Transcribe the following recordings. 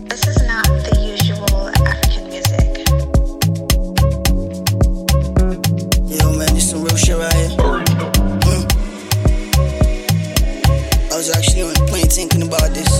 This is not the usual African music. Yo, man, this some real shit right here. I was actually on the plane thinking about this.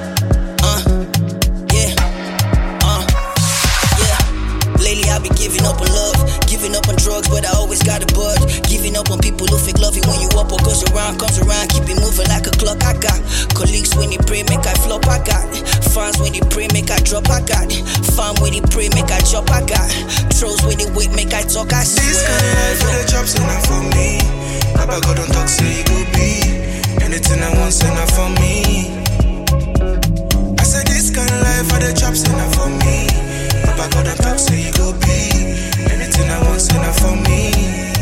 Lately I've been giving up on love, giving up on drugs, but I always got a buzz. Giving up on people who fake love you when you up. What goes around comes around, keep it moving like a clock. I got colleagues when they pray, make I flop. I got fans when they pray, make I drop. I got fam when they pray, make I chop. I got trolls when they wait, make I talk. I swear. This kind of life for the chops enough for me. Papa God don't talk, say you go be anything I want, say enough for me. I said this kind of life for the chops enough for me. Papa God don't talk, say you go be anything I want, say enough for me.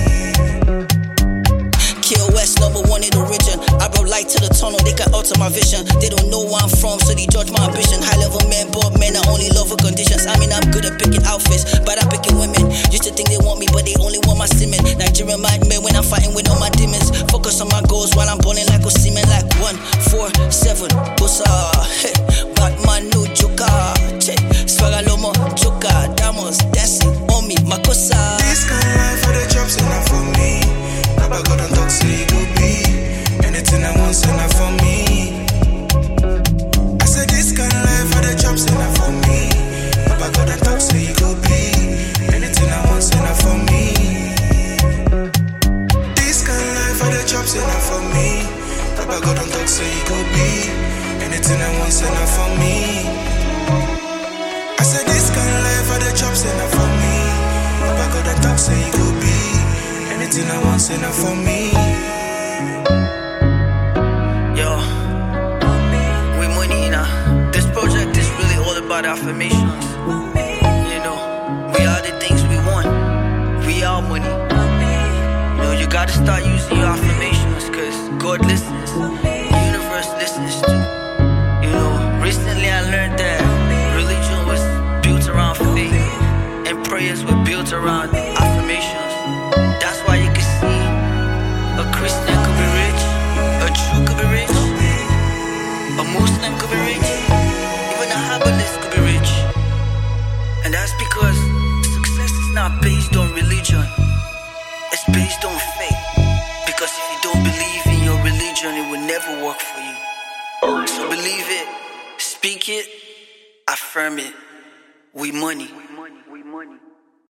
KOS #1 in the region. I brought light to the tunnel, they can alter my vision. They don't know where I'm from, so they judge my ambition. High level men, but men I only love for conditions. I mean, I'm good at picking outfits, but I'm picking women. Used to think they want me, but they only want my semen. Nigerian mindmen when I'm fighting with all my demons. Focus on my goals while I'm balling like Osimhen, like 147. Bossa, hey, Batman, no joker. Swagalomo, joker, damos, dancing on me, Makosa. This kind of life for the chops enough for me. Papa God don't talk, say you go be anything I want, say enough for me. I said this kind of life for the chops enough for me. Papa God don't talk, say you go be anything I want, say enough for me. This kind of life for the chops enough for me. Papa God don't talk, say you go be anything I want, say enough for me. I said this kind of life for the chops enough for me. Papa God don't talk, say you go be anything I want, say enough for me. Yo, we money, you know. This project is really all about affirmations. You know, we are the things we want. We are money. You know, you gotta start using your affirmations, cause God listens. The universe listens too. You know, recently I learned that religion was built around faith, and prayers were built around affirmations. That's why you can see a Christian could be rich, a Jew could be rich, a Muslim could be rich, even a herbalist could be rich. And that's because success is not based on religion, it's based on faith. Because if you don't believe in your religion, it will never work for you. So believe it, speak it, affirm it. We money.